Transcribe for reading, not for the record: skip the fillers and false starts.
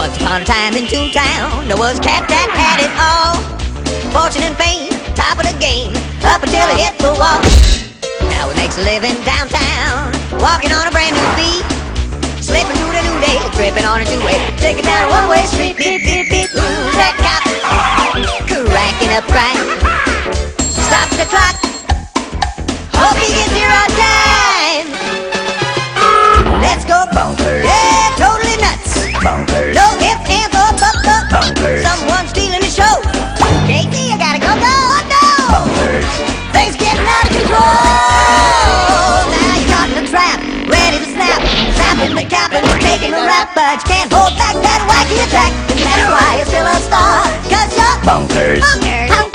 Once upon a time in Toontown, there was a cat that had it all. Fortune and fame, top of the game, up until it hit the wall. Now he makes a living downtown, walking on a brand new beat, slipping through the new day, tripping on a two-way, taking down a one-way street. Beep, beep, beep, who's that cop? Cracking up crime. Stop the clock. Hope he gets here on time. Let's go bonkers. Yeah, totally nuts. Bonkers. No ifs, ands, or buts, bonkers. Someone's stealing the show. Casey, I gotta go, no, no. Bonkers. Things getting out of control. Now you're caught in a trap, ready to snap. Snapping the cap and taking a rap, but you can't hold back that wacky attack. No matter why, you're still a star, 'cause you're bonkers. Bonkers.